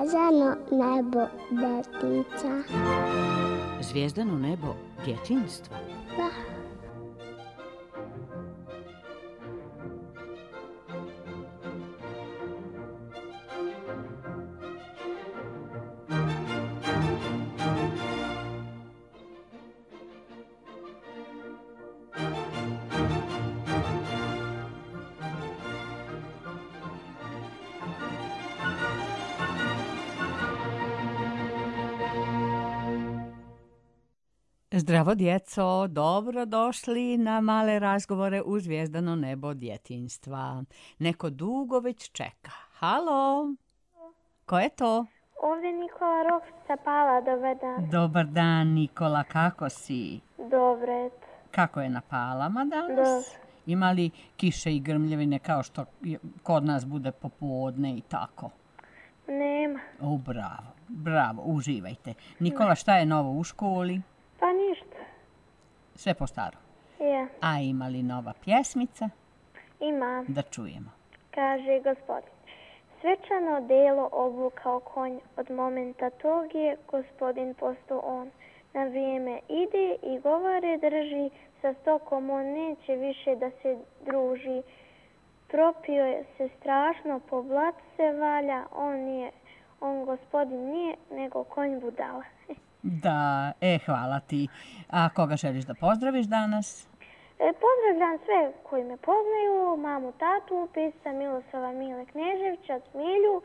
Zvijezdano nebo djetinjstva. Zvijezdano nebo djetinjstva? Da. Zdravo djeco, dobro došli na male razgovore u Zvijezdano nebo djetinjstva. Neko dugo već čeka. Halo? Ko je to? Ovdje Nikola Rokšica Pala, dobar dan. Dobar dan, Nikola, kako si? Dobro, eto. Kako je na Palama danas? Dobro. Ima li kiše i grmljevine kao što kod nas bude popodne i tako? Nema. O, bravo, bravo, uživajte. Nikola, šta je novo u školi? Pa ništa. Sve po staro. Ja. A ima li nova pjesmica? Ima. Da čujemo. Kaže gospodin. Svečano delo obukao konj, od momenta tog je gospodin postao on. Na vrijeme ide i govore drži, sa stokom on neće više da se druži. Propio je se strašno, po blatu se valja, on gospodin nije, nego konj budala. Da, hvala ti. A koga želiš da pozdraviš danas? Pozdravljam sve koji me poznaju, mamu, tatu, pisca Miloslava Mile Kneževića, Smilju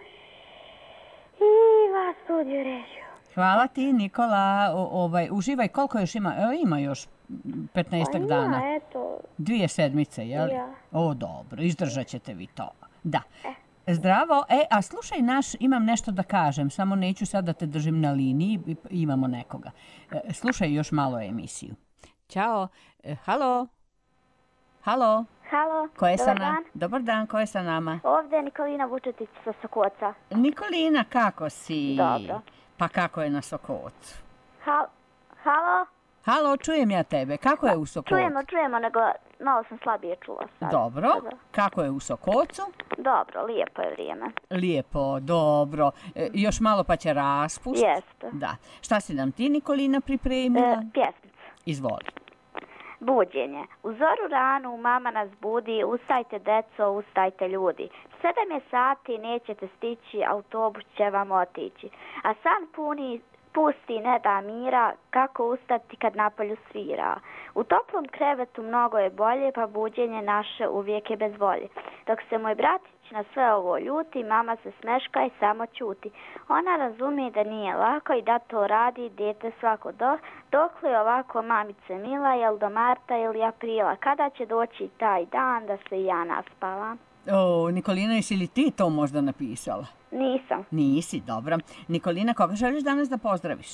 i vas studiju režiju. Hvala ti, Nikola. Uživaj. Koliko još ima? Ima još 15 dana. Pa eto. 2 sedmice, jel? Ja. O, dobro, izdržat ćete vi to. Da. Zdravo. A slušaj imam nešto da kažem, samo neću sad da te držim na liniji, imamo nekoga. Slušaj još malo emisiju. Ćao. Halo? Halo? Halo, dobar dan. Dobar dan, ko je sa nama? Ovdje je Nikolina Vučetić sa Sokoca. Nikolina, kako si? Dobro. Pa kako je na Sokocu? Halo? Halo, čujem ja tebe. Kako je u Sokocu? Čujemo, nego malo sam slabije čula sad. Dobro. Kako je u Sokocu? Dobro, lijepo je vrijeme. Lijepo, dobro. Još malo pa će raspust. Jeste. Da. Šta si nam ti, Nikolina, pripremila? Pjesmica. Izvoli. Buđenje. U zoru ranu mama nas budi, ustajte deco, ustajte ljudi. 7 je sati, nećete stići, autobus će vam otići. A san pusti ne da mira, kako ustati kad napolju svira. U toplom krevetu mnogo je bolje, pa buđenje naše uvijek je bez volje. Dok se moj bratić na sve ovo ljuti, mama se smeška i samo ćuti. Ona razumije da nije lako i da to radi dijete svako dokle ovako mamice mila, jel do marta ili aprila, kada će doći taj dan da se i ja naspavam. O, Nikolina, jesi li ti to možda napisala? Nisam. Nisi, dobro. Nikolina, koga želiš danas da pozdraviš?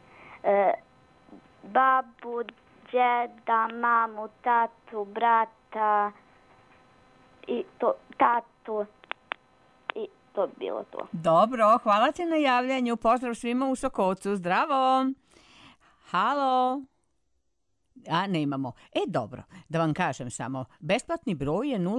Babu, džeda, mamu, tatu, brata i tatu i to bi bilo to. Dobro, hvala ti na javljanju. Pozdrav svima u Sokocu. Zdravo! Halo! A, ne imamo. Dobro, da vam kažem samo. Besplatni broj je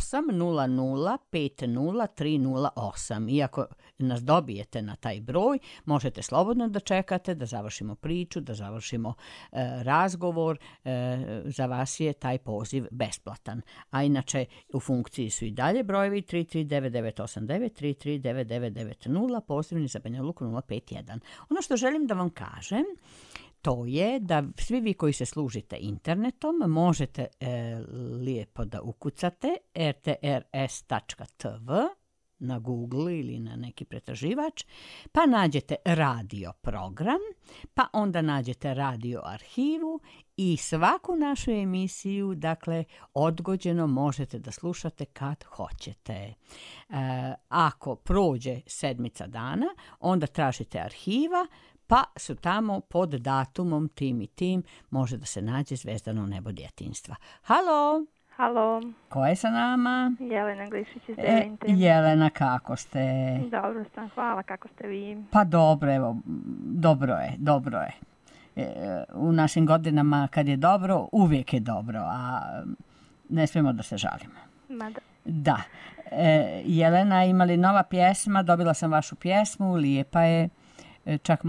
0800500308. Iako nas dobijete na taj broj, možete slobodno da čekate, da završimo priču, da završimo razgovor. Za vas je taj poziv besplatan. A inače, u funkciji su i dalje brojevi 339989, 339990, pozivni za Banja Luku 051. Ono što želim da vam kažem, to je da svi vi koji se služite internetom možete lijepo da ukucate rtrs.tv na Google ili na neki pretraživač, pa nađete radio program, pa onda nađete radio arhivu i svaku našu emisiju, dakle, odgođeno možete da slušate kad hoćete. Ako prođe 7 dana, onda tražite arhiva, pa su tamo pod datumom tim i tim može da se nađe Zvijezdano nebo djetinjstva. Halo! Halo. Ko je sa nama? Jelena Glišić iz Devinte. Jelena, kako ste? Dobro sam, hvala, kako ste vi? Pa dobro, evo, dobro je. U našim godinama kad je dobro, uvijek je dobro, a ne smijemo da se žalimo. Mada. Da. Jelena, ima li nova pjesma? Dobila sam vašu pjesmu, lijepa je. Čak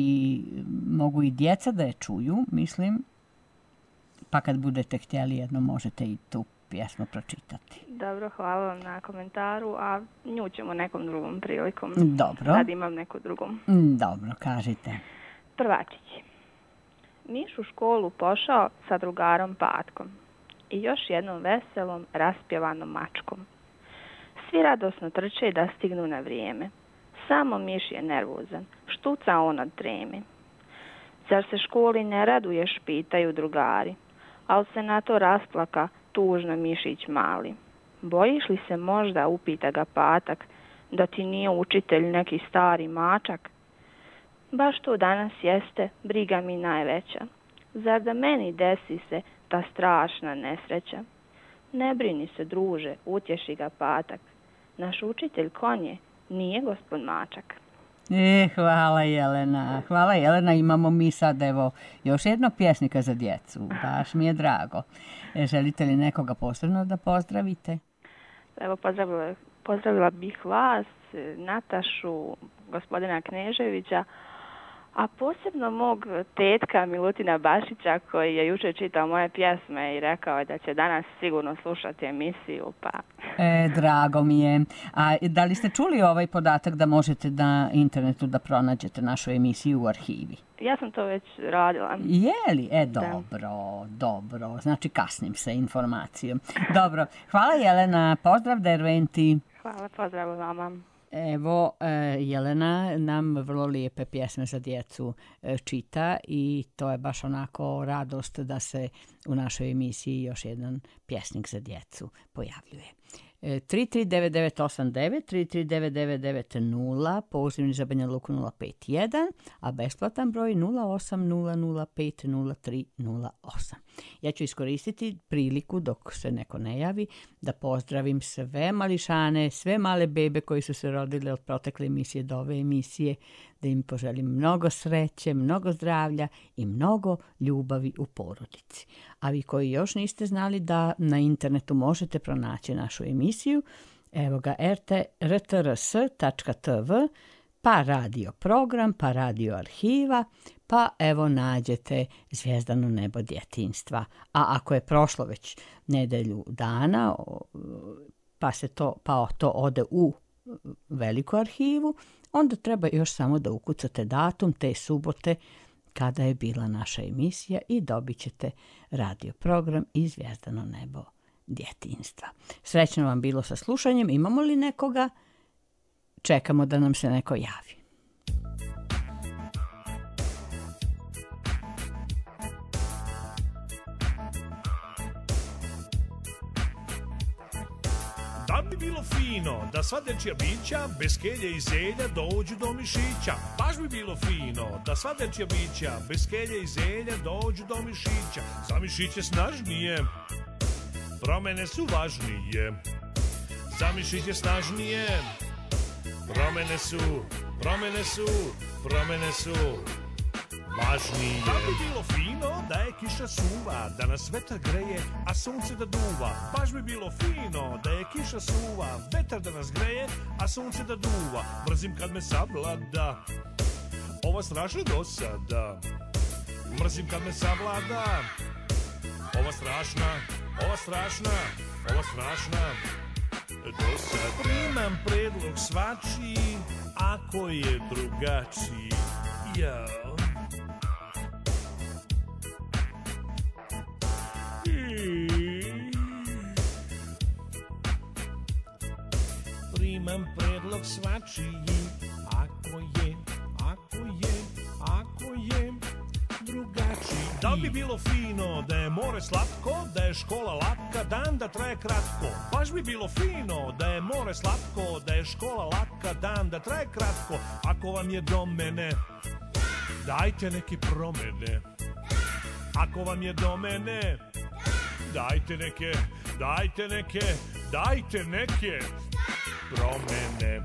mogu i djeca da je čuju, mislim. Pa kad budete htjeli jedno, možete i tu pjesmu pročitati. Dobro, hvala vam na komentaru, a nju ćemo nekom drugom prilikom. Dobro. Sad imam neku drugu. Dobro, kažite. Prvačić. Miš u školu pošao sa drugarom Patkom i još jednom veselom, raspjevanom mačkom. Svi radosno trče da stignu na vrijeme. Samo miš je nervozan, štuca on od treme. Zar se školi ne raduješ, pitaju drugari, al se na to rasplaka tužno mišić mali. Bojiš li se možda, upita ga Patak, da ti nije učitelj neki stari mačak? Baš to danas jeste, briga mi najveća. Zar da meni desi se ta strašna nesreća? Ne brini se, druže, utješi ga Patak. Naš učitelj konje nije gospod mačak. Hvala Jelena. Hvala Jelena, imamo mi sad evo još jednog pjesnika za djecu. Baš mi je drago. Želite li nekoga posebno da pozdravite? Evo, pozdravila bih vas, Natašu, gospodina Kneževića, a posebno mog tetka Milutina Bašića koji je jučer čitao moje pjesme i rekao je da će danas sigurno slušati emisiju. Pa. Drago mi je. A da li ste čuli ovaj podatak da možete na internetu da pronađete našu emisiju u arhivi? Ja sam to već radila. Je li? Dobro. Znači kasnim sa informacijom. Dobro. Hvala Jelena. Pozdrav Derventi. Hvala, pozdrav vama. Evo, Jelena nam vrlo lijepe pjesme za djecu čita i to je baš onako radost da se u našoj emisiji još jedan pjesnik za djecu pojavljuje. 339989, 339990, pozivni za Banja Luku 051, a besplatan broj 0800503038. Ja ću iskoristiti priliku dok se neko ne javi da pozdravim sve mališane, sve male bebe koji su se rodile od protekle emisije do ove emisije, da im poželim mnogo sreće, mnogo zdravlja i mnogo ljubavi u porodici. A vi koji još niste znali da na internetu možete pronaći našu emisiju, evo ga rtrs.tv, pa radio program, pa radio arhiva, pa evo nađete Zvijezdano nebo djetinjstva. A ako je prošlo već nedelju dana, pa to ode u veliku arhivu, onda treba još samo da ukucate datum te subote kada je bila naša emisija i dobit ćete radio program i Zvijezdano nebo djetinjstva. Srećno vam bilo sa slušanjem. Imamo li nekoga? Čekamo da nam se neko javi. Da bi bilo fino da sva dečja bića bez kelje i zelja dođu do mišića. Baš bi bilo fino da sva dečja bića bez kelje i zelja dođu do mišića. Za mišiće snažnije, promjene su važnije. Za mišiće snažnije, promjene su važnije. Da bi bilo fino da je kiša suva, da nas vetar greje, a sunce da duva. Baš bi bilo fino da je kiša suva, vetar da nas greje, a sunce da duva. Mrzim kad me savlada ova strašna dosada. Mrzim kad me savlada ova strašna dosada. Primam predlog svačiji, ako je drugačiji. Jao. Primam predlog svačiji, ako je drugačiji. Da bi bilo fino da je more slatko, da je škola latka, dan da traje kratko. Baš bi bilo fino da je more slatko, da je škola latka, dan da traje kratko. Ako vam je do mene, dajte neke promjene. Ako vam je do mene, dajte neke promjene.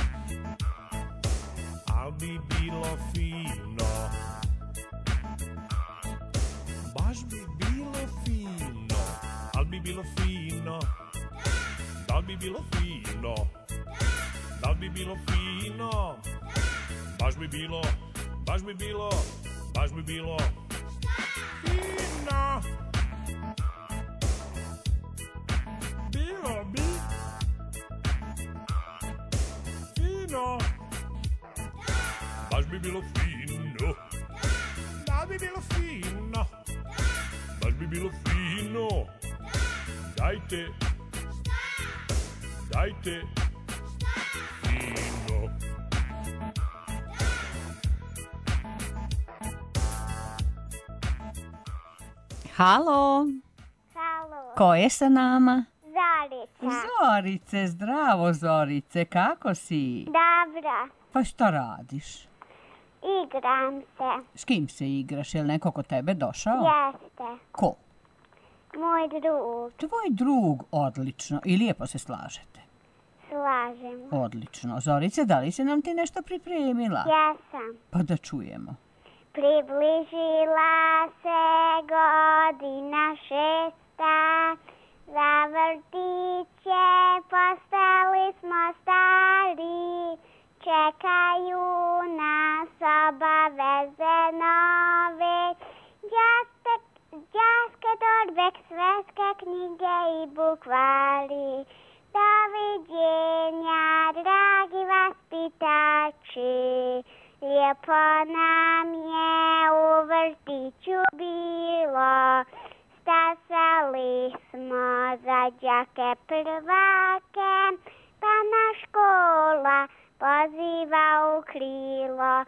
Al bi bilo fino, baš bi bilo fino, al bi bilo fino da li bi bilo fino? Da li bi bilo fino? Baš bi bilo, baš bi bilo, baš bi bilo fino. Bilo bi fino. Baš bi bilo fino. Da bi bilo fino. Baš bi bilo fino. Dajte. Dajte. Fino. Halo, Halo, ko je sa nama? Zorica. Zorice, zdravo Zorice, kako si? Dobra, Pa šta radiš? igram se. S kim se igraš? Je li neko kod tebe došao? Jeste, Ko? moj drug. Tvoj drug, odlično. I lijepo se slažete. Slažemo. Odlično. Zorice, da li si nam ti nešto pripremila? Jesam. Pa da čujemo. Približila se godina 6. Za vrtiće postali smo stari. Čekaju nas obaveze nove. Đaske torbe, svetske knjige i bukvari. Doviđenja, dragi vaspitači. Lijepo nam je u vrtiću bilo. Stasali smo za đake prvake, pa naš škola poziva u krilo.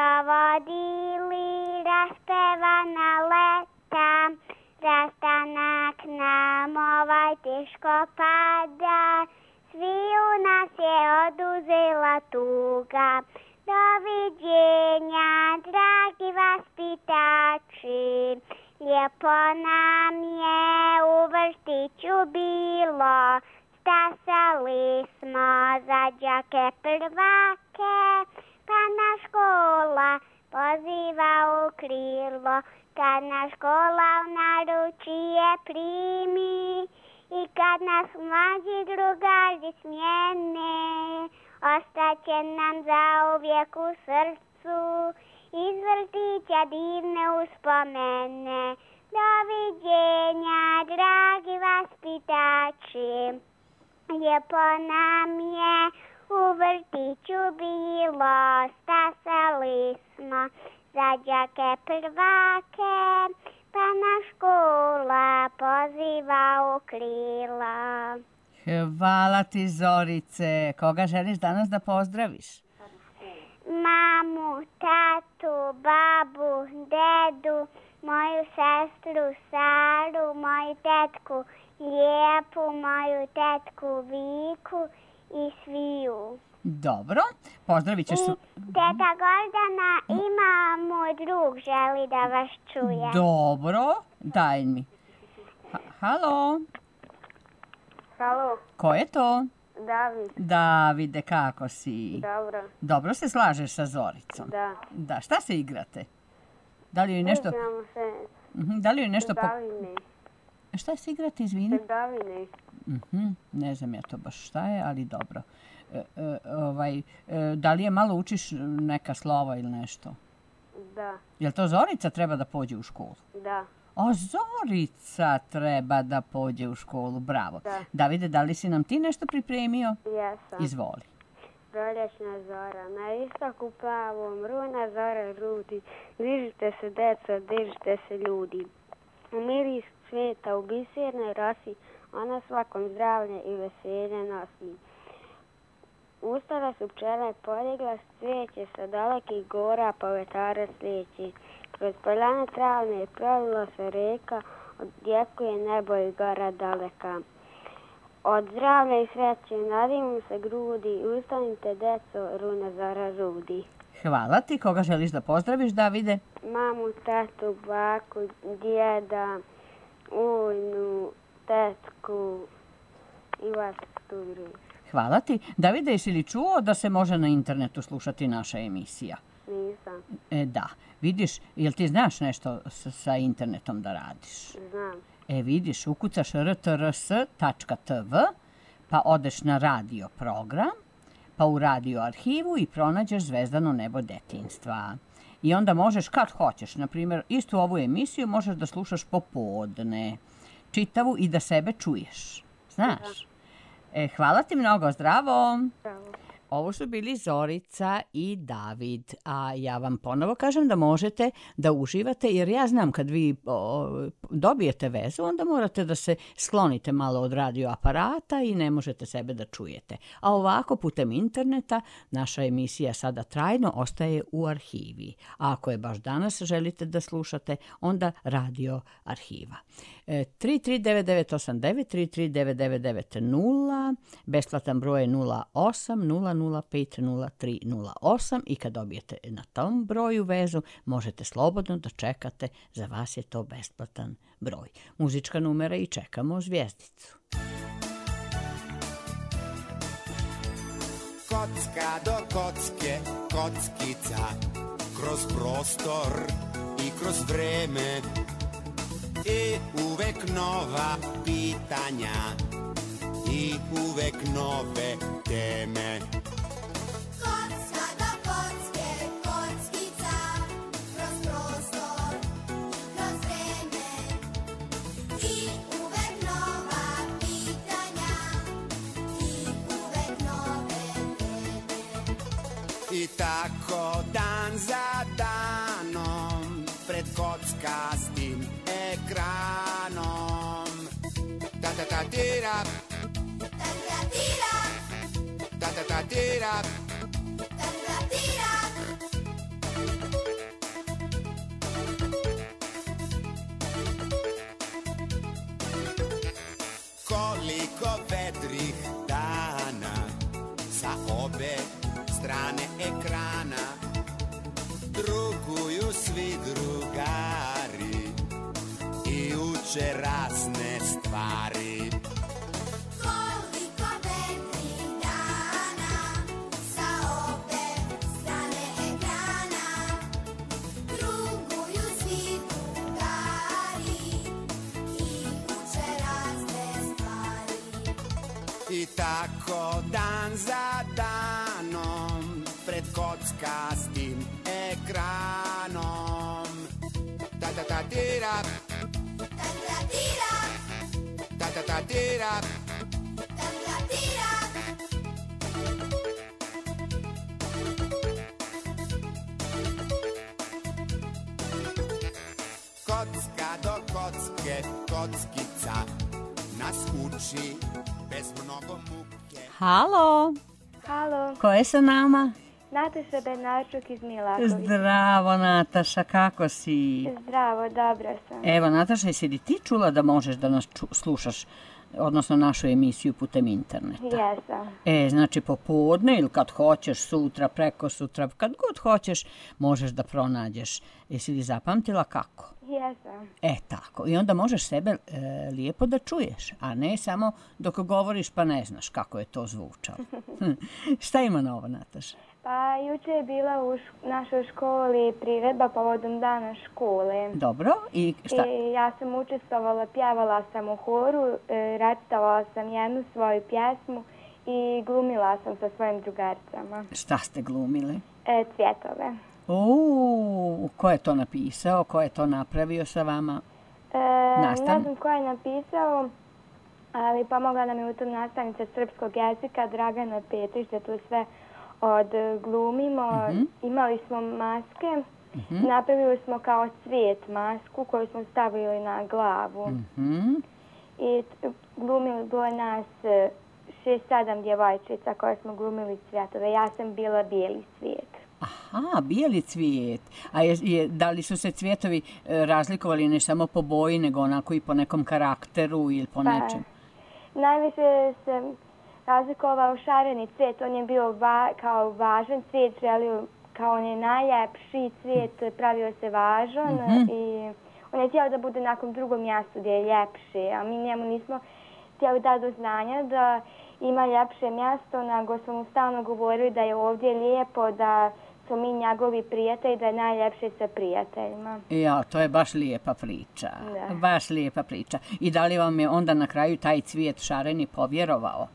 Provodili raspevana leta, rastanak nam ovaj teško pada. Sviju nas je oduzela tuga. Doviđenja, dragi vaspitači. Lijepo nam je u vrtiću bilo. Stasali smo za đake prvake, pa naš škola poziva u krilo. Kad naš škola u naručje primi i kad nas mlađi drugari smijene, ostaće nam zauvijek u srcu iz vrtića divne uspomene. Doviđenja, dragi vaspitači. Lijepo nam je u vrtiću bilo. Stasali smo za đake prvake, pa naš škola poziva u krila. Hvala ti Zorice. Koga želiš danas da pozdraviš? Mamu, tatu, babu, dedu, moju sestru Saru, moju tetku Lijepu, moju tetku Viku i sviju. Dobro, pozdravit ćeš... I teta Gordana ima moj drug, želi da vas čuje. Dobro, daj mi. Halo, Halo, ko je to? David. Davide, kako si? Dobro, Dobro se slažeš sa Zoricom? da. Da, šta se igrate? Da li joj nešto... Igramo se Da li joj nešto... predavine. Šta se igrate, izvini? Predavine. Ne znam ja to baš šta je, ali dobro. Da li je malo učiš neka slova ili nešto? Da, Jel to Zorica treba da pođe u školu? da. A Zorica treba da pođe u školu, bravo. Da. Davide, da li si nam ti nešto pripremio? Jesam. Izvoli. Proljećna zora. Na istoku plavom rujna zora rudi. Dižite se, deco, dižite se, ljudi. U miris svijeta u bisernoj rosi, ona svakom zdravlje i veselje nosi. Ustale su pčele, podigla cvijeće sa dalekih gora, povetare slijeći. Kroz poljane travne prolila se reka, odjekuje nebo i gora daleka. Od zdravlja i sreće nadimu se grudi, ustanite deco, runa zora rudi. Hvala ti. Koga želiš da pozdraviš, Davide? Mamu, tatu, baku, djeda, ujnu, tetku i vas tu drugi. Hvala ti. Davide, jesi li čuo da se može na internetu slušati naša emisija? Nisam, Da. Vidiš, jel ti znaš nešto sa internetom da radiš? znam. Vidiš, ukucaš rtrs.tv, pa odeš na radio program, pa u radio arhivu i pronađeš Zvezdano nebo detinjstva. I onda možeš kad hoćeš, na primjer, istu ovu emisiju možeš da slušaš popodne, čitavu i da sebe čuješ. Znaš? Hvala ti mnogo, zdravo! Bravo. Ovo su bili Zorica i David, a ja vam ponovo kažem da možete da uživate, jer ja znam kad vi dobijete vezu, onda morate da se sklonite malo od radioaparata i ne možete sebe da čujete. A ovako, putem interneta, naša emisija sada trajno ostaje u arhivi. A ako je baš danas želite da slušate, onda radio arhiva. 33989, 3399990, besplatan broj je 0800503008 i kad dobijete na tom broju vezu, možete slobodno da čekate, za vas je to besplatan broj. Muzička numera i čekamo zvijezdicu. Kocka do kocke, kockica, kroz prostor i kroz vreme. I uvek nova pitanja i uvek nove teme. Kocka do kocke, kockica, kroz prostor, kroz vreme. I uvek nova pitanja i uvek nove teme. I tako dan za danom pred kockastim ekranom. Ta-ta-ta-tira, Ta-ta-tira, ta-ta-ta-tira. ta-ta-tira. Koliko vedrih dana sa obe strane ekrana druguju svi drugari i uče razne stvari. Koliko vedrih dana sa obe strane ekrana druguju svi drugari i uče razne stvari. I tako dan za danom pred kockastim ekranom. Ta-ta-ta-tira, Ta-ta-tira, ta-ta-ta-tira. ta-ta-tira. Kocka do kocke, kockica nas uči bez mnogo muke. Halo, Halo, ko je sa nama? Nataša Bednarčuk iz Milakovića. Zdravo, Nataša, kako si? Zdravo, dobra sam. Evo, Nataša, jesi li ti čula da možeš da nas slušaš, odnosno našu emisiju putem interneta? Jesam. Znači popodne ili kad hoćeš sutra, preko sutra, kad god hoćeš, možeš da pronađeš. Jesi li zapamtila kako? Jesam. Tako. I onda možeš sebe lijepo da čuješ, a ne samo dok govoriš pa ne znaš kako je to zvučalo. Šta ima novo, Nataša? Pa juče je bila u našoj školi priredba povodom dana škole. Dobro, i šta? I ja sam učestvovala, pjevala sam u horu, recitovala sam jednu svoju pjesmu i glumila sam sa svojim drugaricama. Šta ste glumili? Cvjetove. Ko je to napisao? Ko je to napravio sa vama? Ne znam ko je napisao, ali pomogla nam je u tom nastavnica srpskog jezika, Dragana Petrić, da to sve odglumimo. Imali smo maske, napravili smo kao cvijet masku koju smo stavili na glavu. I glumili bilo nas 6-7 djevojčica koje smo glumili cvjetove. Ja sam bila bijeli cvijet. Aha, bijeli cvijet. A da li su se cvjetovi razlikovali ne samo po boji, nego onako i po nekom karakteru ili po nečem? Najviše se razlikovao šareni cvijet. On je bio kao važan cvijet, želio kao on je najljepši cvijet, pravio se važan i on je htio da bude na nekom drugom mjestu gdje je ljepše, a mi njemu nismo htjeli dati do znanja da ima ljepše mjesto, nego smo mu stalno govorili da je ovdje lijepo, da smo mi njegovi prijatelji, da je najljepše sa prijateljima. Ja, to je baš lijepa priča. Da. Baš lijepa priča. I da li vam je onda na kraju taj cvijet šareni povjerovao?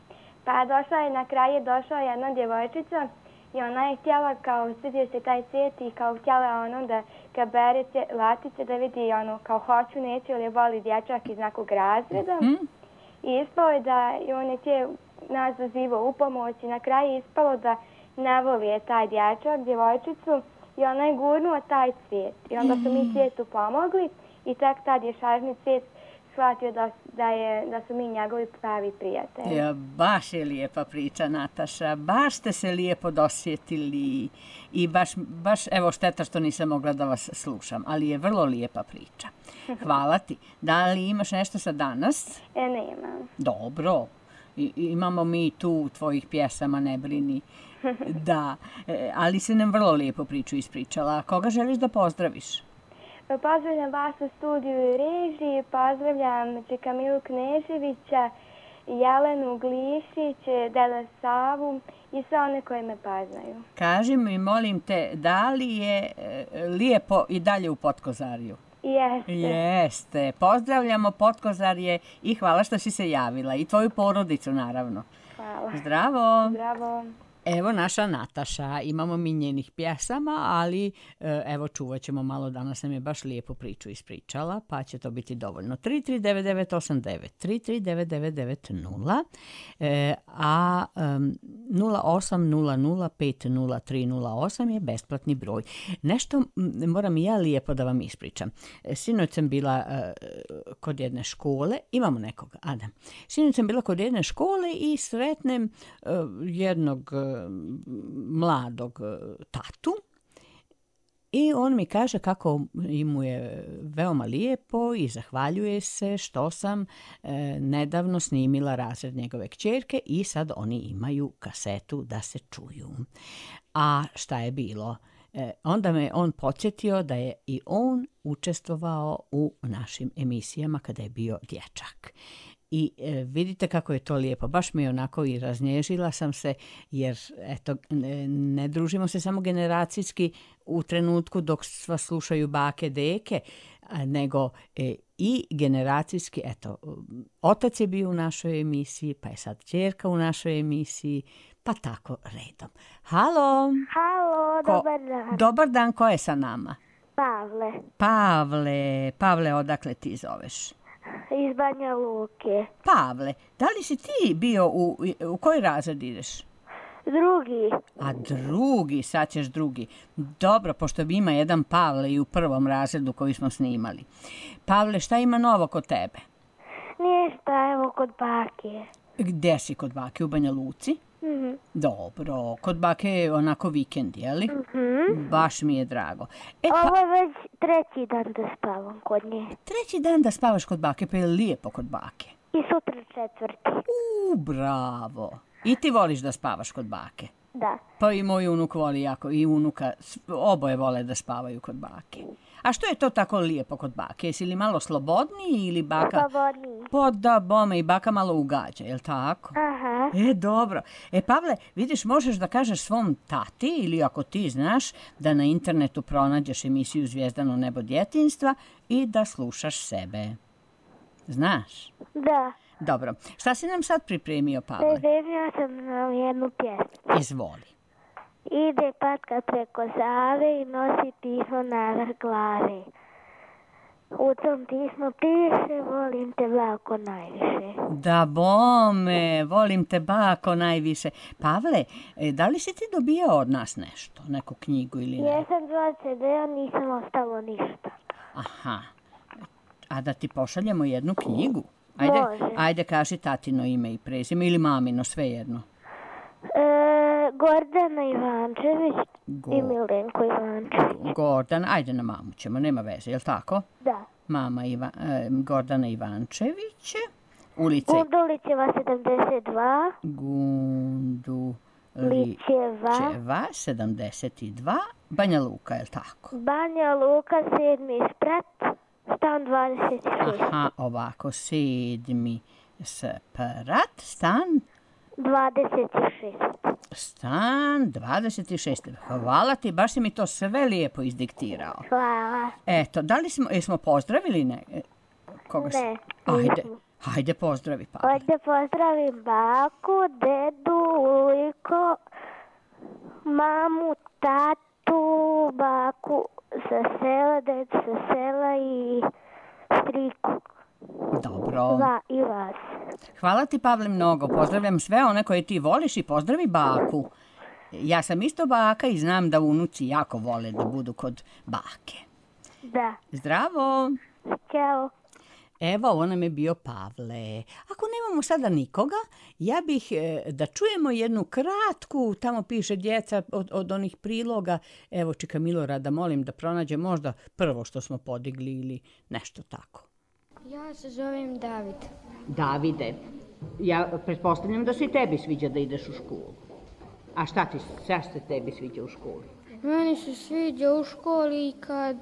Pa na kraju je došla jedna djevojčica i ona je htjela kao svidio se taj cvijet i kao htjela da kad bere latice da vidi kao hoću, neću ili je voli dječak iz nekog razreda. I ispalo je da on je htio nas zazivao u pomoć i na kraju je ispalo da ne voli je taj dječak, djevojčicu i ona je gurnula taj cvijet. I onda su mi cvijetu pomogli i tek tad je šarni cvijet shvatio da su mi njegovi pravi prijatelji. Ja, baš je lijepa priča, Nataša. Baš ste se lijepo dosjetili i baš evo šteta što nisam mogla da vas slušam, ali je vrlo lijepa priča. Hvala ti. Da li imaš nešto sa danas? Nemam. Dobro. Imamo mi tu tvojih pjesama, ne brini. Da, ali si nam vrlo lijepo priču ispričala. Koga želiš da pozdraviš? Pozdravljam vas u studiju i režiji, pozdravljam Kamilu Kneževića, Jelenu Glišić, Deda Savu i sve one koje me poznaju. Kaži mi, molim te, da li je lijepo i dalje u Potkozarju? Jeste. Jeste. Pozdravljamo Potkozarje i hvala što si se javila. I tvoju porodicu, naravno. Hvala. Zdravo. Zdravo. Evo naša Nataša, imamo mi njenih pjesama, ali evo čuvat ćemo malo, danas nam je baš lijepu priču ispričala, pa će to biti dovoljno. 339989, 339990, a 0800500308 je besplatni broj. Nešto moram i ja lijepo da vam ispričam. Sinoć sam bila kod jedne škole, imamo nekog, Adam. Sinoć sam bila kod jedne škole i sretnem jednog mladog tatu i on mi kaže kako mu je veoma lijepo i zahvaljuje se što sam nedavno snimila razred njegove kćerke i sad oni imaju kasetu da se čuju. A šta je bilo? Onda me on podsjetio da je i on učestvovao u našim emisijama kada je bio dječak. I vidite kako je to lijepo. Baš mi je onako i raznježila sam se, jer eto, ne družimo se samo generacijski u trenutku dok sva slušaju bake, deke, nego i generacijski, eto, otac je bio u našoj emisiji, pa je sad ćerka u našoj emisiji, pa tako redom. Halo! Halo, dobar dan. Dobar dan, ko je sa nama? Pavle. Pavle, odakle ti zoveš? Iz Banja Luke. Pavle, da li si ti bio u koji razred ideš? Drugi. A drugi, sad ćeš drugi. Dobro, pošto ima jedan Pavle i u prvom razredu koji smo snimali. Pavle, šta ima novo kod tebe? Ništa, evo kod bake. Gde si kod bake, u Banja Luci? Mhm. Dobro, kod bake je onako vikend, jeli? Baš mi je drago. Ovo je već treći dan da spavam kod nje. Treći dan da spavaš kod bake, pa je lijepo kod bake. I sutra četvrti. Bravo. I ti voliš da spavaš kod bake? Da. Pa i moj unuk voli jako, i unuka, oboje vole da spavaju kod bake. A što je to tako lijepo kod bake? Jesi li malo slobodniji ili baka? Slobodniji. Pa da, bome, i baka malo ugađa, je li tako? Aha. Dobro. Pavle, vidiš, možeš da kažeš svom tati ili ako ti znaš da na internetu pronađeš emisiju Zvijezdano nebo djetinjstva i da slušaš sebe. Znaš? Da. Dobro. Šta si nam sad pripremio, Pavle? Pripremio sam nam jednu pjesmu. Izvoli. Ide patka preko Save i nosi pismo navrh glave. U tom pismu piše, volim te bako najviše. Da bome, volim te bako najviše. Pavle, da li si ti dobijao od nas nešto, neku knjigu ili ne? Jesam 2 CD-a, nisam ostalo ništa. Aha, a da ti pošaljemo jednu knjigu? Može. Ajde, kaži tatino ime i prezime ili mamino, svejedno. Gordana Ivančević i Milenko Ivančević. Gordana, ajde na mamu ćemo, nema veze, je li tako? Da. Mama Gordana Ivančević, ulica... Gundulićeva 72. Gundulićeva 72, Banja Luka, je li tako? Banja Luka, 7. sprat, stan 26. Aha, ovako, 7. sprat, stan... 26. Stan 26. Hvala ti, baš si mi to sve lijepo izdiktirao. Hvala. Eto, da li smo pozdravili koga? Ne, Ajde, Hajde, pozdravi, Pavle. Hoću da pozdravim baku, dedu, ujko, mamu, tatu, baku sa sela, dedu sa sela i striku. Dobro. I vas. Hvala ti, Pavle, mnogo. Pozdravljam sve one koje ti voliš i pozdravi baku. Ja sam isto baka i znam da unuci jako vole da budu kod bake. Da. Zdravo. Ćao. Evo, ovo nam je bio Pavle. Ako nemamo sada nikoga, ja bih da čujemo jednu kratku, tamo piše djeca od onih priloga. Evo, čika Milorada, molim da pronađe možda prvo što smo podigli ili nešto tako. Ja se zovem David. Davide, ja pretpostavljam da se i tebi sviđa da ideš u školu. A šta se tebi sviđa u školi? Meni se sviđa u školi kad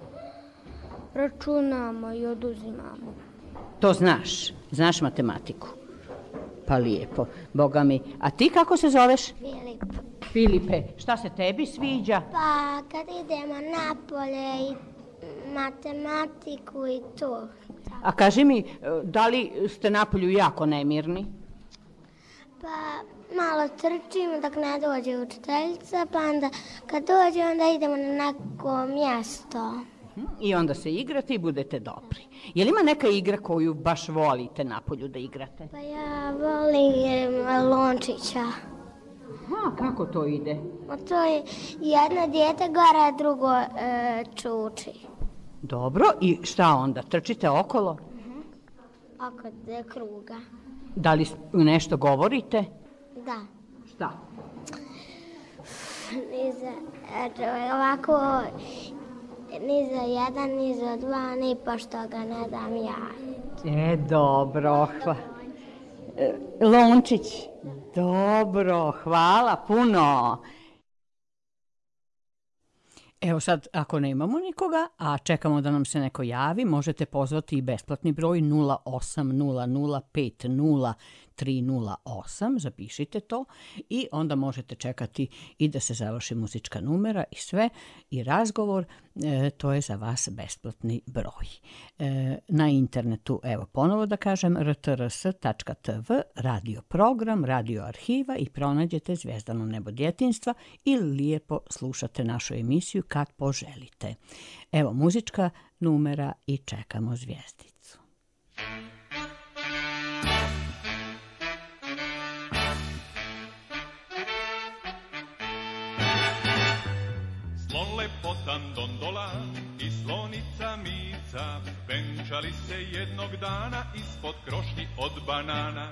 računamo i oduzimamo. To znaš? Znaš matematiku? Pa lijepo, Boga mi. A ti kako se zoveš? Filip. Filipe, šta se tebi sviđa? Pa kad idemo napolje i matematiku i to. A kaži mi, da li ste napolju jako nemirni? Pa malo trčimo dok ne dođe učiteljica, pa onda kad dođe onda idemo na neko mjesto. I onda se igrate i budete dobri. Je li ima neka igra koju baš volite napolju da igrate? Pa ja volim lončića. Kako to ide? To je jedno dijete gore, a drugo čuči. Dobro, i šta onda? Trčite okolo? Oko kruga. Da li nešto govorite? Da. Šta? Ovako, ni za jedan, ni za dva, ni pošto ga ne dam ja. Dobro. Lončić, dobro, hvala puno. Evo sad, ako nemamo nikoga, a čekamo da nam se neko javi, možete pozvati i besplatni broj 0800503008, zapišite to i onda možete čekati i da se završi muzička numera i sve i razgovor, to je za vas besplatni broj. Na internetu, evo ponovo da kažem, rtrs.tv, radio program, radio arhiva i pronađete Zvijezdano nebo djetinjstva ili lijepo slušate našu emisiju kad poželite. Evo muzička numera i čekamo zvijezdicu. Slon lepotan Dondola i slonica Mica venčali se jednog dana ispod krošnji od banana.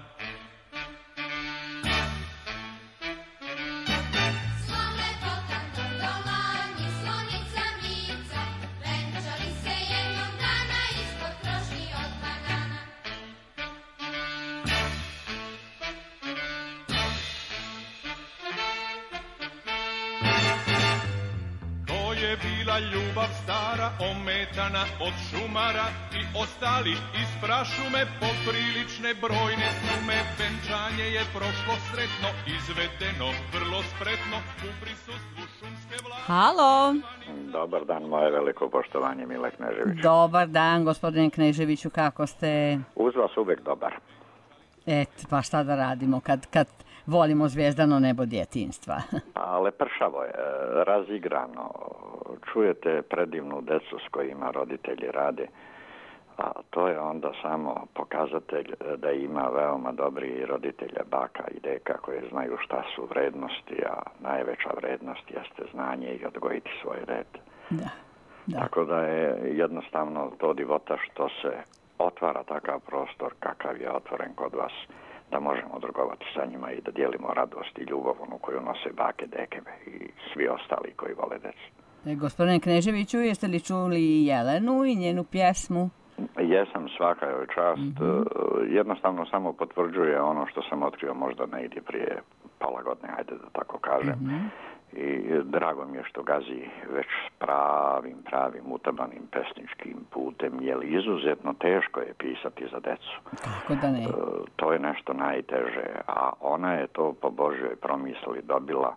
Bila ljubav stara, ometana od šumara i ostali iz prašume poprilične brojne sume. Venčanje je prošlo sretno, izvedeno vrlo spretno u prisustvu šumske vlasti. Halo! Dobar dan, moje veliko poštovanje, Mile Knežević. Dobar dan, gospodine Kneževiću, kako ste? Uz vas uvek dobar. Pa šta da radimo kad volimo Zvijezdano nebo djetinjstva? A lepršavo je, razigrano. Čujete predivnu decu s kojima roditelji rade, a to je onda samo pokazatelj da ima veoma dobri roditelja, baka i deka koji znaju šta su vrednosti, a najveća vrednost jeste znanje i odgojiti svoj red. Da. Tako da je jednostavno to divota što se otvara takav prostor kakav je otvoren kod vas, da možemo trgovati sa njima i da dijelimo radost i ljubav onu koju nose bake, deke i svi ostali koji vole decu. Gospodine Kneževiću, jeste li čuli Jelenu i njenu pjesmu? Jesam, svaka joj čast. Jednostavno samo potvrđuje ono što sam otkrio možda negdje prije pola godine, ajde da tako kažem. I drago mi je što gazi već pravim utabanim pesničkim putem, jer izuzetno teško je pisati za decu. Kako da ne? To je nešto najteže, a ona je to po Božjoj promisli dobila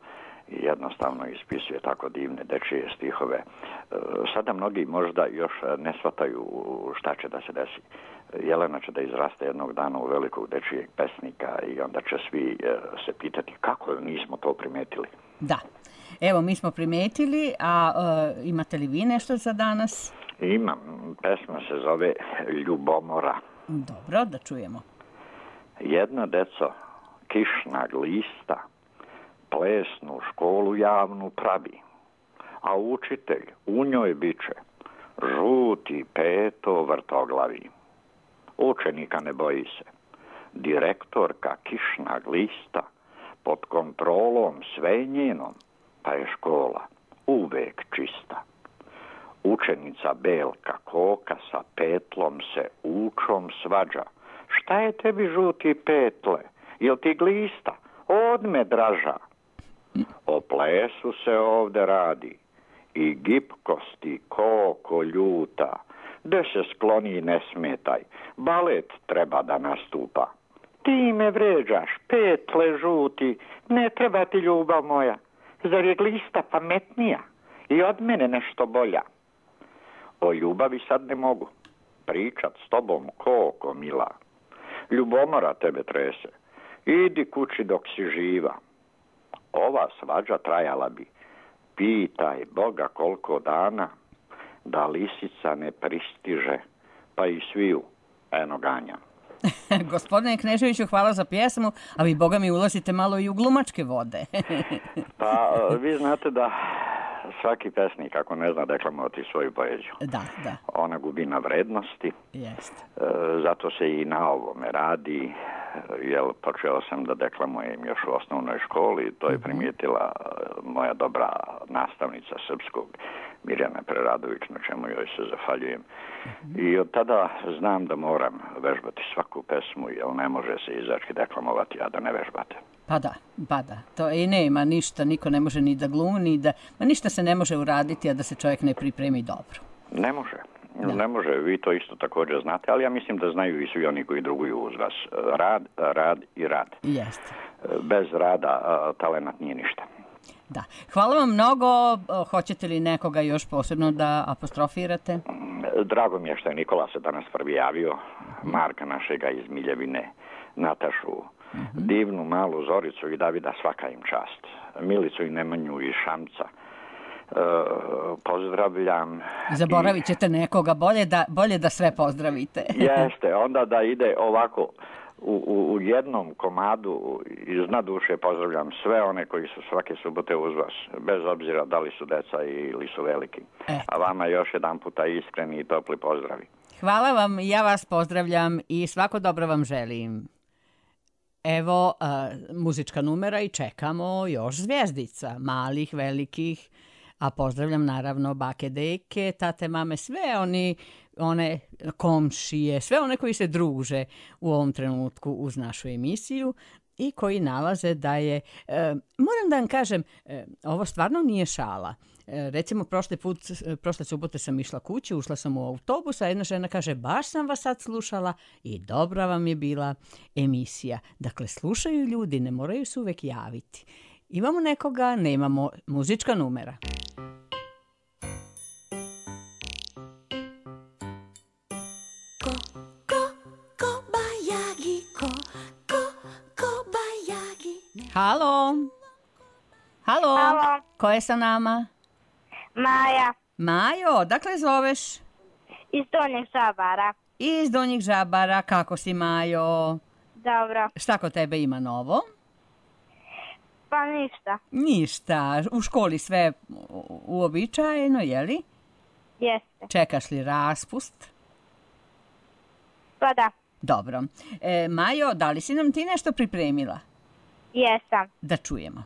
i jednostavno ispisuje tako divne dečije stihove. Sada mnogi možda još ne shvataju šta će da se desi. Jelena će da izraste jednog dana u velikog dečijeg pesnika i onda će svi se pitati kako nismo to primetili. Da. Evo, mi smo primetili, a imate li vi nešto za danas? Imam. Pesma se zove Ljubomora. Dobro, da čujemo. Jedno deco kišna glista plesnu školu javnu pravi, a učitelj u njoj biće žuti peto vrtoglavi. Učenika ne boji se. Direktorka kišna glista pod kontrolom sve njenom, pa je škola uvek čista. Učenica Belka Koka sa petlom se učom svađa. Šta je tebi žuti petle? Jel ti glista? Odme draža. O plesu se ovde radi i gipkosti Koko ljuta. De se skloni ne smetaj, balet treba da nastupa. Ti me vređaš, petle žuti, ne treba ti ljubav moja. Zar je glista pametnija i od mene nešto bolja? O ljubavi sad ne mogu pričat s tobom, Koko mila. Ljubomora tebe trese, idi kući dok si živa. Ova svađa trajala bi, pitaj Boga koliko dana, da lisica ne pristiže, pa i sviju eno ganja. Gospodine Kneževiću, hvala za pjesmu, a vi, Boga mi, ulazite malo i u glumačke vode. Pa, vi znate da svaki pesnik, ako ne zna deklamovati svoju poeziju, da. ona gubi na vrednosti. Jeste. Zato se i na ovome radi, jer počeo sam da deklamujem još u osnovnoj školi, to je primijetila moja dobra nastavnica srpskog, Mirjana Preradović, na čemu joj se zahvaljujem. I od tada znam da moram vežbati svaku pesmu, jer ne može se izački deklamovati, a da ne vežbate. Pa da. To i nema ništa, niko ne može ni da glumi, ni da... Ma ništa se ne može uraditi, a da se čovjek ne pripremi dobro. Ne može. Ne može, vi to isto također znate, ali ja mislim da znaju i svi oni koji druguju uz vas. Rad i rad. Jeste. Bez rada talenat nije ništa. Da. Hvala vam mnogo. Hoćete li nekoga još posebno da apostrofirate? Drago mi je što je Nikola se danas prvi javio, Marka našega iz Miljevine, Natašu, divnu malu Zoricu i Davida, svaka im čast. Milicu i Nemanju i Šamca. Pozdravljam. Zaboravit ćete nekoga, bolje da sve pozdravite. Jeste, onda da ide ovako u jednom komadu iz duše pozdravljam sve one koji su svake subote uz vas, bez obzira da li su deca ili su veliki. A vama još jedan puta iskreni i topli pozdravi. Hvala vam, ja vas pozdravljam i svako dobro vam želim. Evo muzička numera i čekamo još zvijezdica, malih, velikih, a pozdravljam naravno bake, deke, tate, mame, sve one komšije, sve one koji se druže u ovom trenutku uz našu emisiju i koji nalaze da je, moram da vam kažem, ovo stvarno nije šala. Recimo, prošle subote sam išla kući, ušla sam u autobus, a jedna žena kaže, baš sam vas sad slušala i dobra vam je bila emisija. Dakle, slušaju ljudi, ne moraju se uvek javiti. Imamo nekoga, nemamo, muzička numera. Halo? Halo? Ko je sa nama? Maja. Majo, dakle zoveš? Iz Donjeg Žabara. Iz Donjeg Žabara, kako si, Majo? Dobro. Šta kod tebe ima novo? Pa ništa. Ništa, u školi sve uobičajeno, je li? Jeste. Čekaš li raspust? Pa da. Dobro. Majo, da li si nam ti nešto pripremila? Jesam. Da čujemo.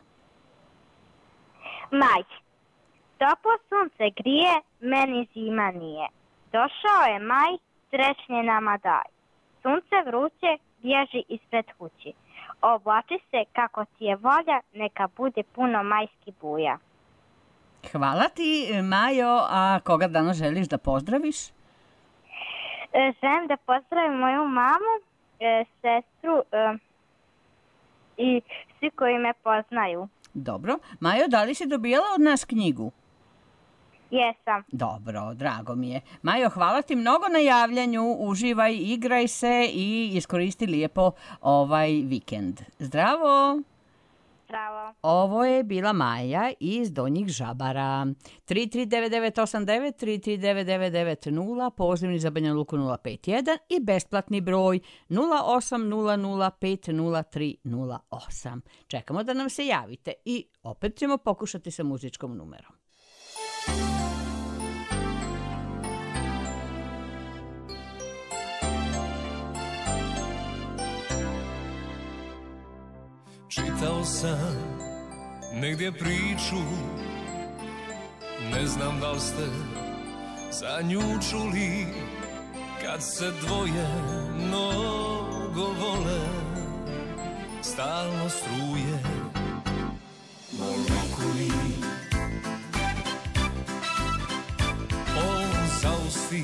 Maj. Toplo sunce grije, meni zima nije. Došao je maj, srećnje nama daj. Sunce vruće bježi ispred kući. Oblači se kako ti je volja, neka bude puno majski buja. Hvala ti, Majo, a koga danas želiš da pozdraviš? Želim da pozdravim moju mamu, sestru i svi koji me poznaju. Dobro. Majo, da li si dobijala od nas knjigu? Jesam. Dobro, drago mi je. Majo, hvala ti mnogo na javljanju. Uživaj, igraj se i iskoristi lijepo ovaj vikend. Zdravo! Zdravo. Ovo je bila Maja iz Donjih Žabara. 339989, 339990, pozivni za Banja Luku 051 i besplatni broj 0800500308. Čekamo da nam se javite i opet ćemo pokušati sa muzičkom numerom. Čitao sam negdje priču, ne znam da li ste za nju čuli, kad se dvoje mnogo vole, stalno struje molekuli. On zausti.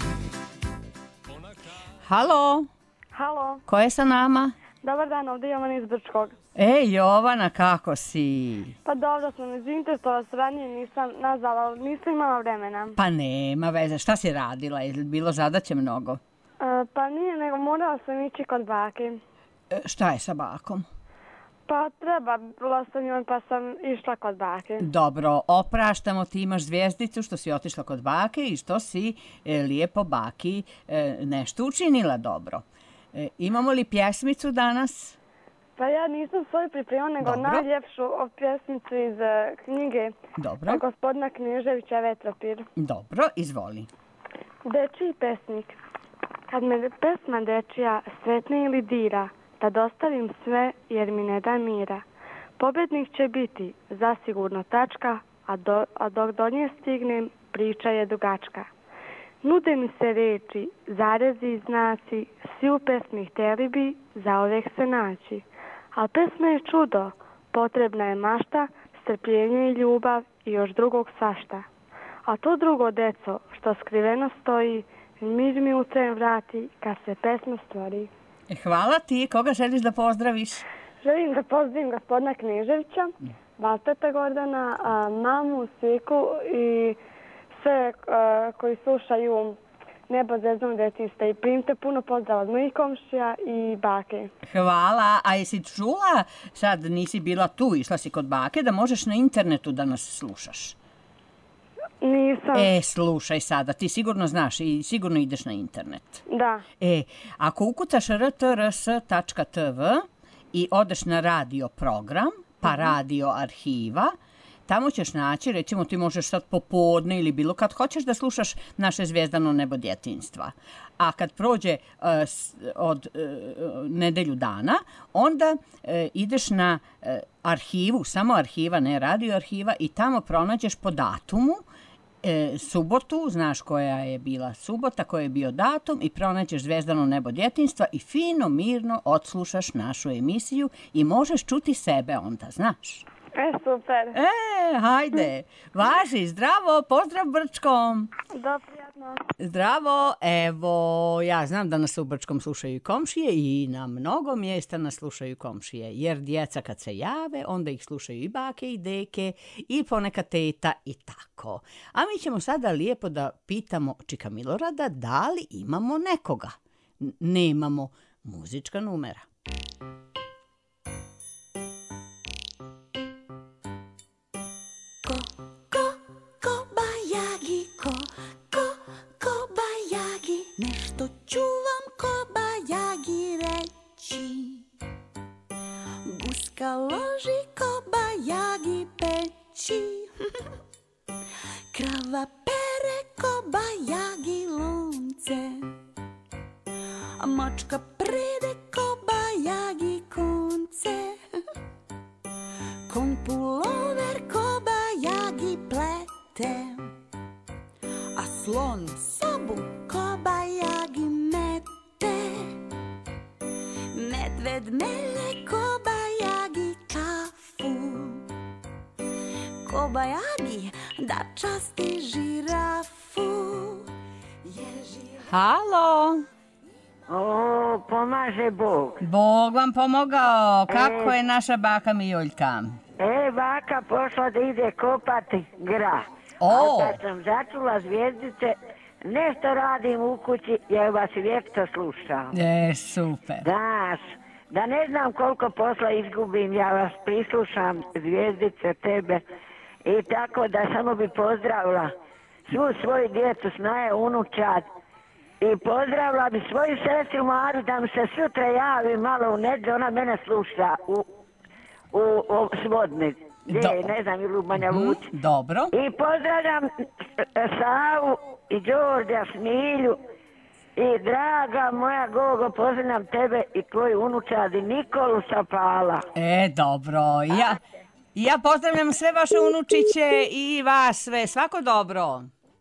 Halo, Halo, ko je sa nama? dobar dan, ovdje je Jovana iz Brčkog. Ej, Jovana, kako si? Pa dobro sam, izvinite što vas ranije nisam nazvala, ali nisam imala vremena. Pa nema veze, šta si radila? Je li bilo zadaće mnogo? Pa nije, nego morala sam ići kod bake. Šta je sa bakom? Pa trebala sam joj, pa sam išla kod bake. Dobro, opraštamo, ti imaš zvijezdicu što si otišla kod bake i što si lijepo baki nešto učinila dobro. Imamo li pjesmicu danas? Pa ja nisam svoju pripremila, nego najljepšu pjesmicu iz knjige gospodina Kneževića Vetropir. Dobro, izvoli. Dečiji pesnik. Kad me pesma dečija sretne ili dira, da dostavim sve jer mi ne da mira. Pobjednik će biti zasigurno tačka, a dok do nje stignem, priča je dugačka. Nude mi se reči, zarezi i znaci, svi u pesmi htjeli bi zauvijek se naći. A pesma je čudo, potrebna je mašta, strpljenje i ljubav i još drugog svašta. A to drugo deco, što skriveno stoji, mir mi u tren vrati kad se pesma stvori. Hvala ti, koga želiš da pozdraviš? Želim da pozdravim gospodina Kneževića, Valteta Gordana, mamu, sviku i sve koji slušaju Nebo zvezdnog djetinjstva i primite puno pozdrava od mojih komšija i bake. Hvala, a jesi čula, sad nisi bila tu, išla si kod bake, da možeš na internetu da nas slušaš? Nisam. Slušaj sada, ti sigurno znaš i sigurno ideš na internet. Da. Ako ukucaš rtrs.tv i odeš na radio program, pa radio arhiva, tamo ćeš naći, recimo ti možeš sad popodne ili bilo kad hoćeš da slušaš naše Zvijezdano nebo djetinjstva. A kad prođe od nedelju dana, onda ideš na arhivu, samo arhiva, ne radio arhiva, i tamo pronađeš po datumu subotu, znaš koja je bila subota, koji je bio datum, i pronađeš Zvijezdano nebo djetinjstva i fino, mirno odslušaš našu emisiju i možeš čuti sebe onda, znaš. Super. Hajde, važi, zdravo, pozdrav Brčkom. Da, prijatno. Zdravo, evo, ja znam da nas u Brčkom slušaju i komšije i na mnogo mjesta nas slušaju komšije, jer djeca kad se jave, onda ih slušaju i bake i deke i ponekad teta i tako. A mi ćemo sada lijepo da pitamo Čika Milorada da li imamo nekoga. Nemamo, muzička numera. Nešto ću vam kobajagi reći. Guska loži kobajagi peći. Krava pere kobajagi lunce. A mačka prede kobajagi konce. Kon pulover kobajagi plete. A slon sobu kobajagi mete. Medved melje kobajagi kafu. Kobajagi da časti žirafu. Halo. O, pomaže Bog. Bog vam pomogao. Kako je naša baka Mijoljka? je baka pošla da ide kopati grah. O! A kad sam začula zvijezdice, nešto radim u kući jer vas uvijek to slušam. Super. Znaš, da ne znam koliko posla izgubim, ja vas prislušam, zvijezdice, tebe. I tako da samo bi pozdravila svu svoju djecu, snaje unučad. I pozdravila bi svoju sestru Maru da mi se sutra javi malo u nedjelju, ona mene sluša u Svodnici. Ne znam, ili u Banja Luci. Dobro. I pozdravljam Savu i Đorđa, Smilju i draga moja Gogo, pozdravljam tebe i tvoju unučad i Nikolu Sapala. Dobro. Ja pozdravljam sve vaše unučiće i vas sve. Svako dobro.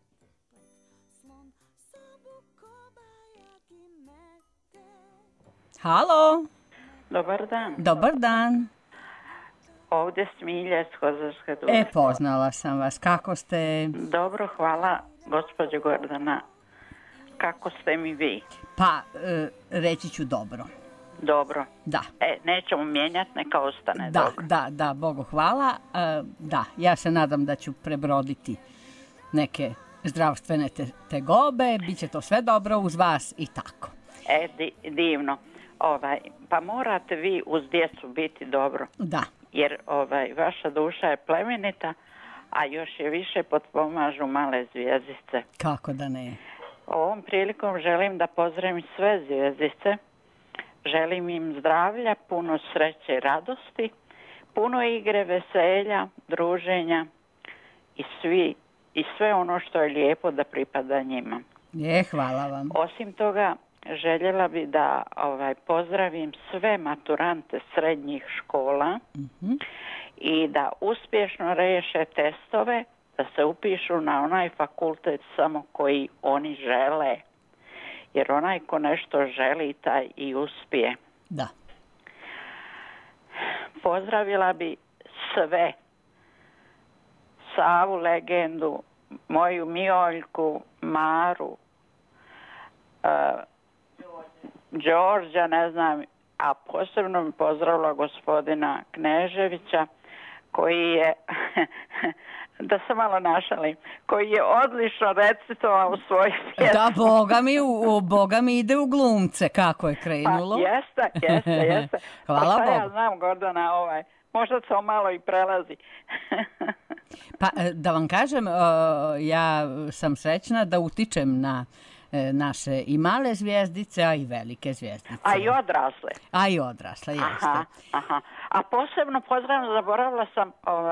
Halo. Dobar dan. Dobar dan. Ovdje Smilja iz Kozarske Dubravke. Poznala sam vas. Kako ste? Dobro, hvala, gospođo Gordana. Kako ste mi vi? Pa, reći ću dobro. Dobro. Da. Nećemo mijenjati, neka ostane dobro. Da, Bogu hvala. Da, ja se nadam da ću prebroditi neke zdravstvene tegobe. Biće to sve dobro uz vas i tako. Divno. Pa morate vi uz djecu biti dobro. Da. Jer vaša duša je plemenita, a još je više potpomažu male zvjezdice. Kako da ne? Ovom prilikom želim da pozdravim sve zvjezdice. Želim im zdravlja, puno sreće i radosti, puno igre, veselja, druženja i sve ono što je lijepo da pripada njima. Hvala vam. Osim toga, željela bi da pozdravim sve maturante srednjih škola i da uspješno riješe testove, da se upišu na onaj fakultet samo koji oni žele. Jer onaj ko nešto želi, taj i uspije. Da. Pozdravila bi sve. Savu, legendu, moju Mioljku, Maru, Đorđa, ne znam, a posebno bi pozdravila gospodina Kneževića, koji je, da se malo našalim, koji je odlično recitovao svoj pjesmu. Da, Boga mi ide u glumce, kako je krenulo. Pa, jeste. Hvala Bogu. Ja znam, Gordana, možda to malo i prelazi. Pa, da vam kažem, ja sam srećna da utičem na naše i male zvijezdice, a i velike zvijezdice. A i odrasle. A i odrasle, jeste. Aha. A posebno pozdravljam, zaboravila sam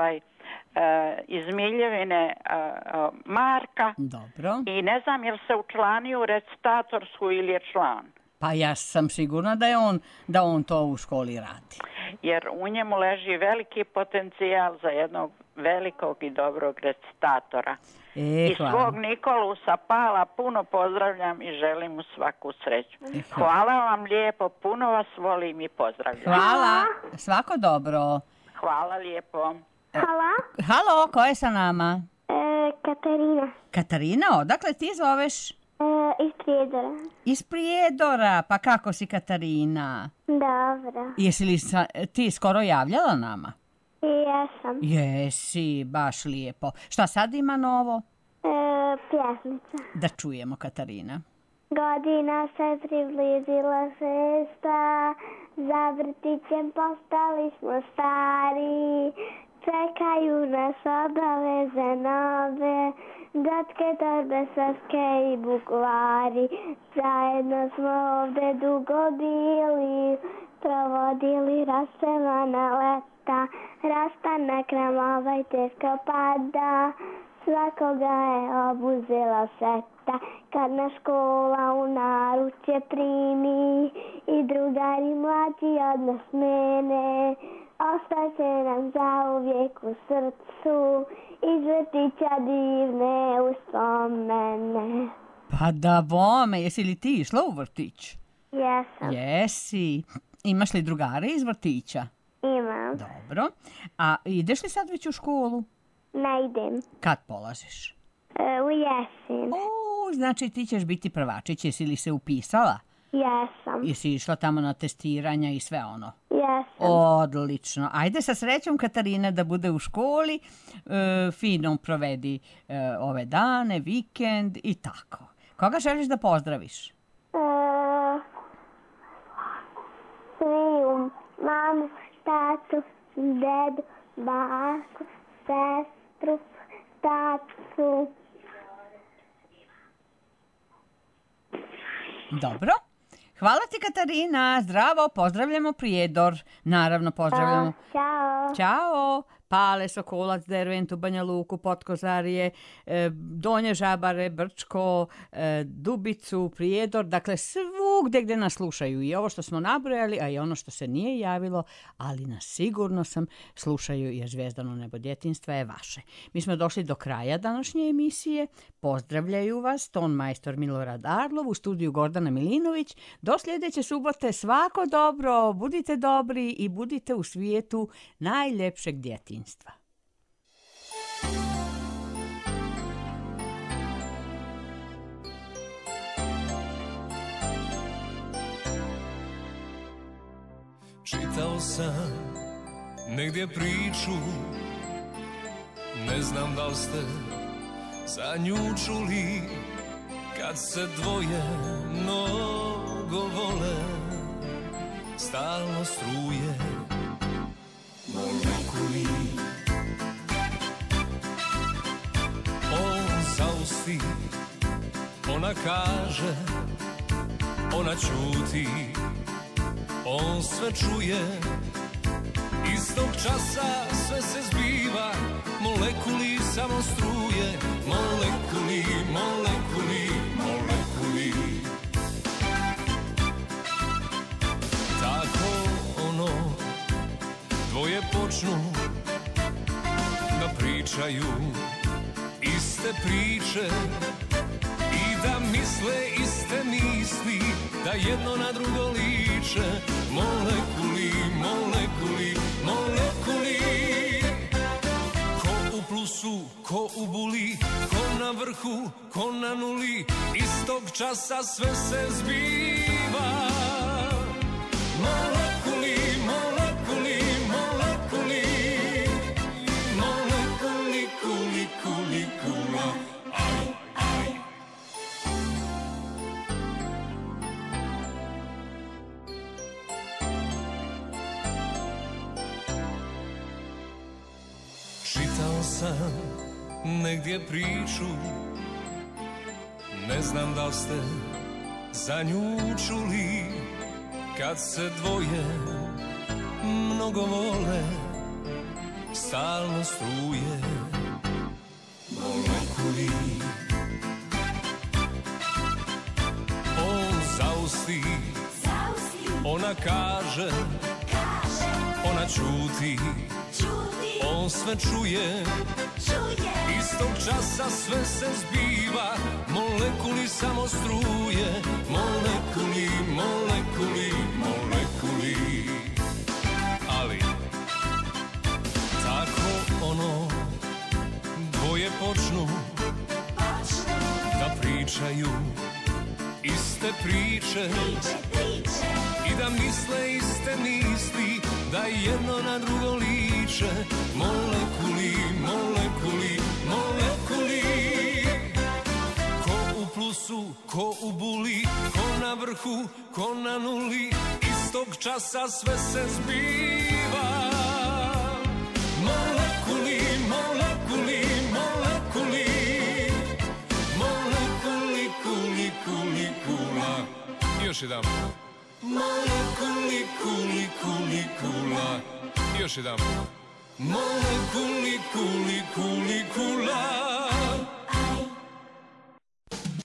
iz Miljevine Marka. Dobro. I ne znam jel se učlanio u recitatorsku ili je član. Pa ja sam sigurna da on to u školi radi. Jer u njemu leži veliki potencijal za jednog velikog i dobrog recitatora. I svog Nikolu Sapala puno pozdravljam i želim mu svaku sreću. Hvala vam lijepo, puno vas volim i pozdravljam. Hvala, svako dobro. Hvala lijepo. Halo, ko je sa nama? Katarina. Katarina, odakle ti zoveš? Iz Prijedora. Iz Prijedora, pa kako si Katarina? Dobro. Jesi li ti skoro javljala nama? Jesam. Jesi, baš lijepo. Šta sad ima novo? Pjesmica. Da čujemo, Katarina. Godina se približila šesta, za vrtićem postali smo stari, čekaju nas obaveze nove, datke, torbe, sveske i bukvari. Zajedno smo ovde dugo bili, provodili raščevana leta, rastanak nam teško pada, svakoga je obuzela seta. Kad nas škola u naručje primi i drugari mlađi od nas mene, ostaće nam zauvijek u srcu iz vrtića divne uspomene. Pa da bome, jesi li ti išla u vrtić? Jesam. Jesi. Imaš li drugare iz vrtića? Imam. Dobro. A ideš li sad već u školu? Ne idem. Kad polažeš? U jesen. Znači ti ćeš biti prvačić, jesi li se upisala? Jesam. Jesi išla tamo na testiranja i sve ono? Jesam. Odlično. Ajde sa srećom, Katarina, da bude u školi, fino provedi ove dane, vikend i tako. Koga želiš da pozdraviš? Sviju, mamu, tatu, dedu, baku, sestru, tacu. Dobro. Hvala ti, Katarina. Zdravo, pozdravljamo Prijedor. Naravno, pozdravljamo. Ćao. Ćao. Pale, Sokolac, Derventu, Banja Luku, Potkozarje, Donje Žabare, Brčko, Dubicu, Prijedor, dakle svugdje gdje nas slušaju i ovo što smo nabrojali, a i ono što se nije javilo, ali nas sigurno slušaju jer Zvijezdano nebo djetinjstva je vaše. Mi smo došli do kraja današnje emisije. Pozdravljaju vas ton majstor Milorad Arlov, u studiju Gordana Milinović. Do sljedeće subote svako dobro, budite dobri i budite u svijetu najljepšeg djetinjstva. Čitao sam negdje priču, ne znam da li ste za nju čuli, kad se dvoje mnogo vole, stalno struje molekuli. On zausti, ona kaže, ona ćuti, on sve čuje, istog časa sve se zbiva, molekuli samo struje, molekuli, molekuli, molekuli. Tako ono, dvoje počnu da pričaju iste priče i da misle iste misli, da jedno na drugo liče, molekuli, molekuli, molekuli. Ko u plusu, ko u buli, ko na vrhu, ko na nuli, istog časa sve se zbiva. Molekuli, molekuli, molekuli, molekuli, kuli, kuli, kula, aj, aj. Čitao sam negdje priču, ne znam da li ste za nju čuli, kad se dvoje mnogo vole, stalno struje molekuli. On zausti, ona kaže, ona ćuti, on sve čuje, istog časa sve se zbiva, molekuli samo struje, molekuli, molekuli, molekuli. Ali tako ono, dvoje počnu da pričaju iste priče i da misle iste misli, da jedno na drugo liče, molekuli, molekuli, molekuli. Ko u plusu, ko u buli, ko na vrhu, ko na nuli, istog časa sve se zbiva. Molekuli, molekuli, molekuli, molekuli, kuli, kuli, kula. Još jedan. Molekuli, kuli, kuli, kula. Još jedan. Molekuli, kuli, kuli, kula.